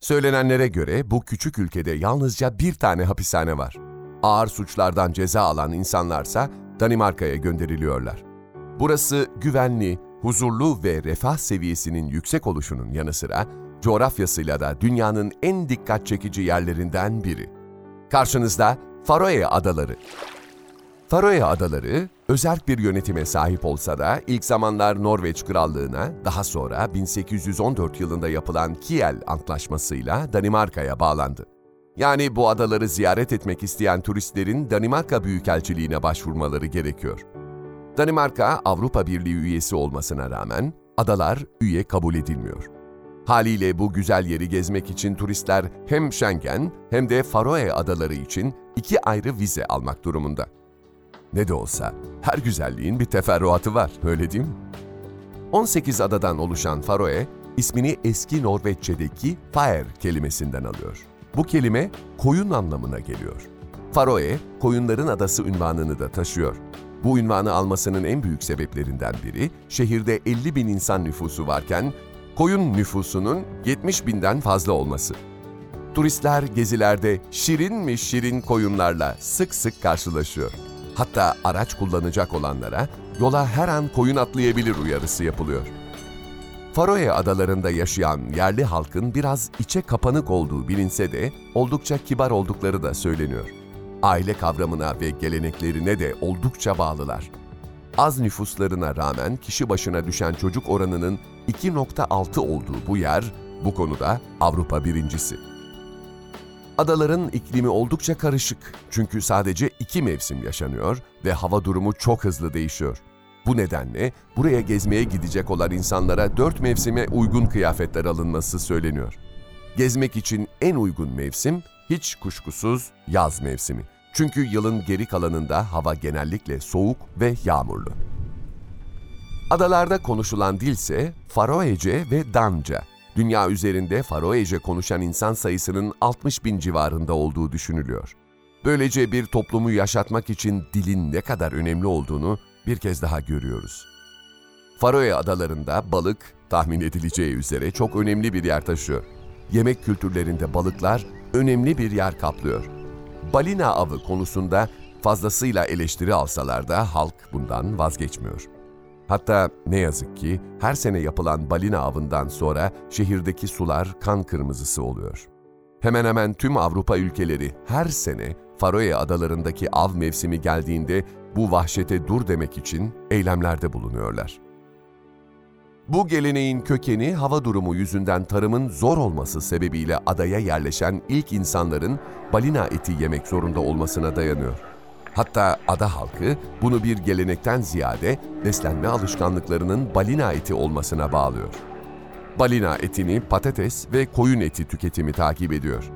Söylenenlere göre bu küçük ülkede yalnızca bir tane hapishane var. Ağır suçlardan ceza alan insanlarsa Danimarka'ya gönderiliyorlar. Burası güvenli, huzurlu ve refah seviyesinin yüksek oluşunun yanı sıra coğrafyasıyla da dünyanın en dikkat çekici yerlerinden biri. Karşınızda Faroe Adaları. Faroe Adaları, özerk bir yönetime sahip olsa da ilk zamanlar Norveç Krallığı'na, daha sonra 1814 yılında yapılan Kiel Antlaşması'yla Danimarka'ya bağlandı. Yani bu adaları ziyaret etmek isteyen turistlerin Danimarka Büyükelçiliğine başvurmaları gerekiyor. Danimarka, Avrupa Birliği üyesi olmasına rağmen adalar üye kabul edilmiyor. Haliyle bu güzel yeri gezmek için turistler hem Schengen hem de Faroe Adaları için 2 ayrı vize almak durumunda. Ne de olsa her güzelliğin bir teferruatı var, öyle değil mi? 18 adadan oluşan Faroe, ismini eski Norveççedeki faer kelimesinden alıyor. Bu kelime koyun anlamına geliyor. Faroe, koyunların adası unvanını da taşıyor. Bu unvanı almasının en büyük sebeplerinden biri, şehirde 50 bin insan nüfusu varken, koyun nüfusunun 70 binden fazla olması. Turistler gezilerde şirin mi şirin koyunlarla sık sık karşılaşıyor. Hatta araç kullanacak olanlara yola her an koyun atlayabilir uyarısı yapılıyor. Faroe Adaları'nda yaşayan yerli halkın biraz içe kapanık olduğu bilinse de oldukça kibar oldukları da söyleniyor. Aile kavramına ve geleneklerine de oldukça bağlılar. Az nüfuslarına rağmen kişi başına düşen çocuk oranının 2,6 olduğu bu yer, bu konuda Avrupa birincisi. Adaların iklimi oldukça karışık çünkü sadece 2 mevsim yaşanıyor ve hava durumu çok hızlı değişiyor. Bu nedenle buraya gezmeye gidecek olan insanlara 4 mevsime uygun kıyafetler alınması söyleniyor. Gezmek için en uygun mevsim hiç kuşkusuz yaz mevsimi. Çünkü yılın geri kalanında hava genellikle soğuk ve yağmurlu. Adalarda konuşulan dilse Faroece ve Danca. Dünya üzerinde Faroece konuşan insan sayısının 60 bin civarında olduğu düşünülüyor. Böylece bir toplumu yaşatmak için dilin ne kadar önemli olduğunu bir kez daha görüyoruz. Faroe Adaları'nda balık, tahmin edileceği üzere çok önemli bir yer taşıyor. Yemek kültürlerinde balıklar önemli bir yer kaplıyor. Balina avı konusunda fazlasıyla eleştiri alsalar da halk bundan vazgeçmiyor. Hatta ne yazık ki her sene yapılan balina avından sonra şehirdeki sular kan kırmızısı oluyor. Hemen hemen tüm Avrupa ülkeleri her sene Faroe Adaları'ndaki av mevsimi geldiğinde bu vahşete dur demek için eylemlerde bulunuyorlar. Bu geleneğin kökeni hava durumu yüzünden tarımın zor olması sebebiyle adaya yerleşen ilk insanların balina eti yemek zorunda olmasına dayanıyor. Hatta ada halkı bunu bir gelenekten ziyade beslenme alışkanlıklarının balina eti olmasına bağlıyor. Balina etini patates ve koyun eti tüketimi takip ediyor.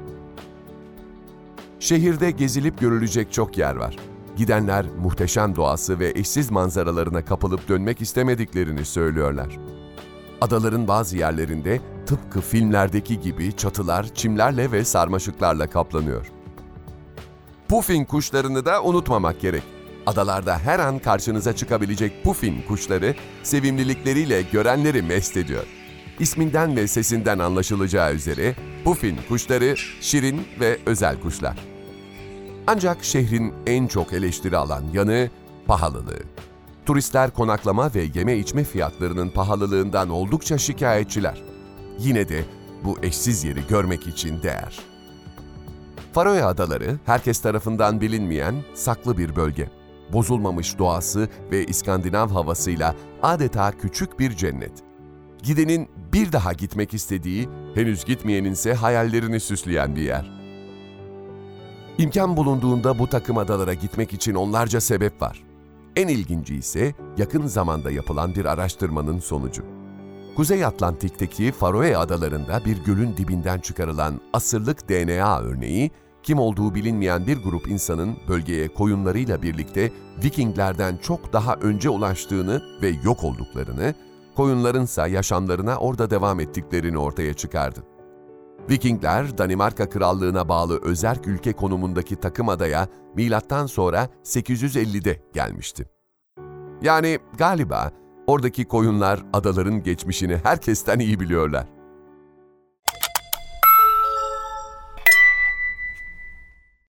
Şehirde gezilip görülecek çok yer var. Gidenler muhteşem doğası ve eşsiz manzaralarına kapılıp dönmek istemediklerini söylüyorlar. Adaların bazı yerlerinde tıpkı filmlerdeki gibi çatılar çimlerle ve sarmaşıklarla kaplanıyor. Puffin kuşlarını da unutmamak gerek. Adalarda her an karşınıza çıkabilecek puffin kuşları sevimlilikleriyle görenleri mest ediyor. İsminden ve sesinden anlaşılacağı üzere puffin kuşları şirin ve özel kuşlar. Ancak şehrin en çok eleştiri alan yanı pahalılığı. Turistler konaklama ve yeme içme fiyatlarının pahalılığından oldukça şikayetçiler. Yine de bu eşsiz yeri görmek için değer. Faroe Adaları, herkes tarafından bilinmeyen saklı bir bölge. Bozulmamış doğası ve İskandinav havasıyla adeta küçük bir cennet. Gidenin bir daha gitmek istediği, henüz gitmeyeninse hayallerini süsleyen bir yer. İmkan bulunduğunda bu takım adalara gitmek için onlarca sebep var. En ilginci ise yakın zamanda yapılan bir araştırmanın sonucu. Kuzey Atlantik'teki Faroe Adaları'nda bir gölün dibinden çıkarılan asırlık DNA örneği, kim olduğu bilinmeyen bir grup insanın bölgeye koyunlarıyla birlikte Vikinglerden çok daha önce ulaştığını ve yok olduklarını, koyunlarınsa yaşamlarına orada devam ettiklerini ortaya çıkardı. Vikingler, Danimarka Krallığı'na bağlı özerk ülke konumundaki takımadaya milattan sonra 850'de gelmişti. Yani galiba oradaki koyunlar adaların geçmişini herkesten iyi biliyorlar.